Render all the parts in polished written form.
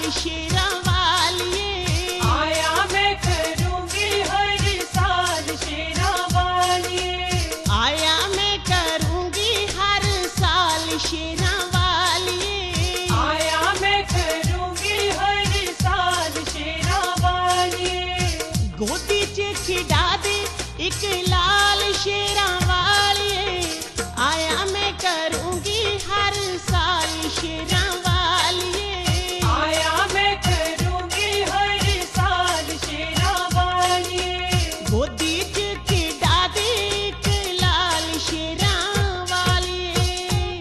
साल शेरां वालिए। आया मैं करूंगी हर साल शेरां वालिए। आया मैं करूंगी हर साल शेरां वालिए। आया मैं करूंगी हर साल शेरां वालिए। गोदी च खिडा दे एक लाल शेरां वालिए। आया मैं करूंगी हर साल शेरां वालिए। आया मैं करूंगी हर साल शेरां वालिए। गोदी च खिडा दे एक लाल शेरां वालिए।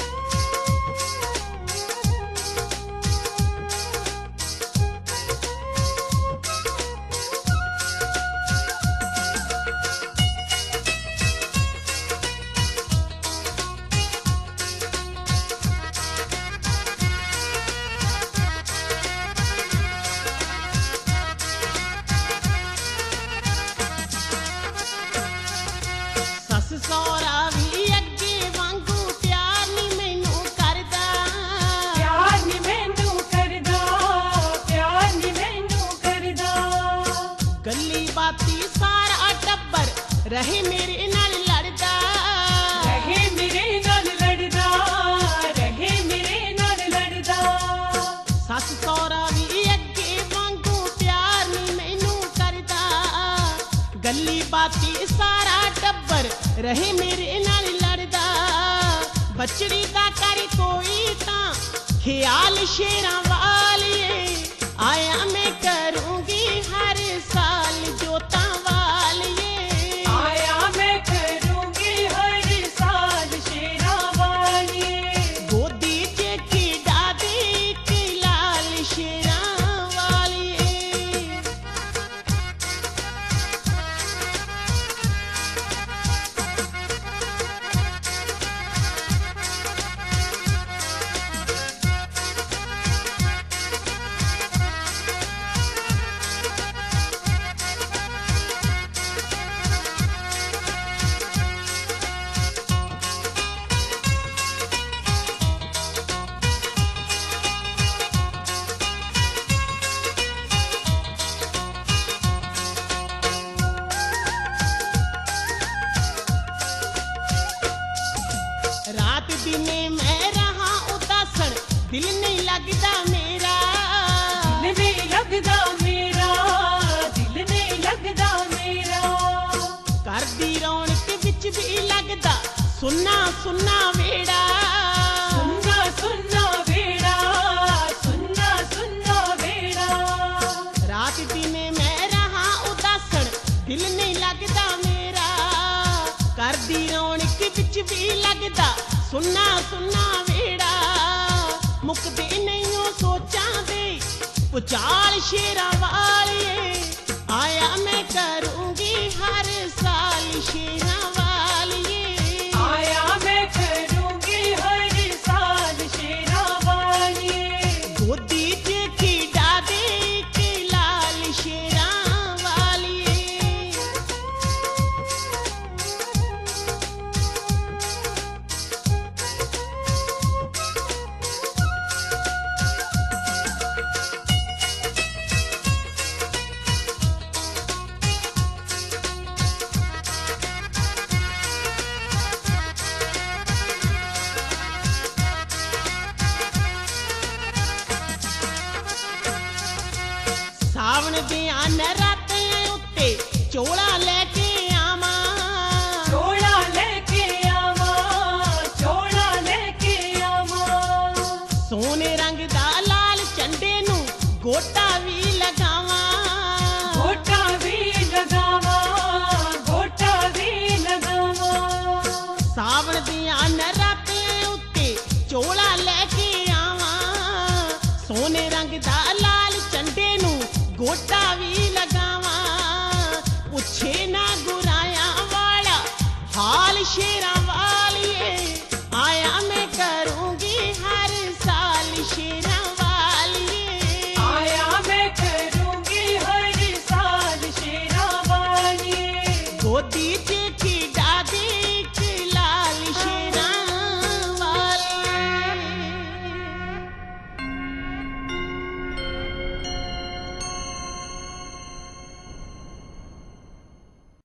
सस सौरा भी अगे वांगू प्यार नी मैनू करदा। प्यार नी मैनू करदा, प्यार नी मैनू करदा। गली बाती सारा टब्बर रहे मेरे नाल लड़दा। रहे मेरे नाल लड़दा, रहे मेरे नाल लड़दा। सस सौरा भी अगे वांगू प्यार नी मैनू करदा। गली बाती सारा टब्बर रहे मेरे नाल लड़दा। बचड़ी दा कर कोई तां ख्याल शेरां वालिए। आया मैं करूंगी हर साल जोतां वालिए। आया मैं करूंगी हर साल शेरां वालिए। गोदी च खिडा दे एक लाल शेरां वालिए। रात दिने मैं रहा उदासण दिल नहीं लगदा मेरा। दिल नहीं लगदा मेरा, दिल नहीं लगदा मेरा। घर दी रौनक विच भी लगदा सुन्ना सुन्ना वेड़ा। सुन्ना सुन्ना वेड़ा, सुन्ना सुन्ना वेड़ा। रात दिने मैं रहा उदासण दिल नहीं लगदा मेरा। घर दी रौनक विच भी लगदा सुन्ना सुन्ना वेड़ा। मुकदे नहीं ओ सोचां दे पुचाल शेरां वालिए। आया मैं करूंगी हर साल शेरां वालिए। आया मैं करूंगी हर साल शेरां वालिए। गोदी च खिडा दे एक लाल शेरां वालिए। सावन दियां नरातियां उत्ते चोला लेके आवां। चोला लेके आवां, चोला लेके आवां। सोने रंग दा लाल झंडे नू गोटा भी लगावां। गोटा भी लगावां, गोटा भी लगावां। सावन दियां नरातियां उत्ते चोला लेके आवां। सोने रंग दा लाल झंडे नू गोटा भी लगावां। पुछे ना गुराया वाला हाल शेरां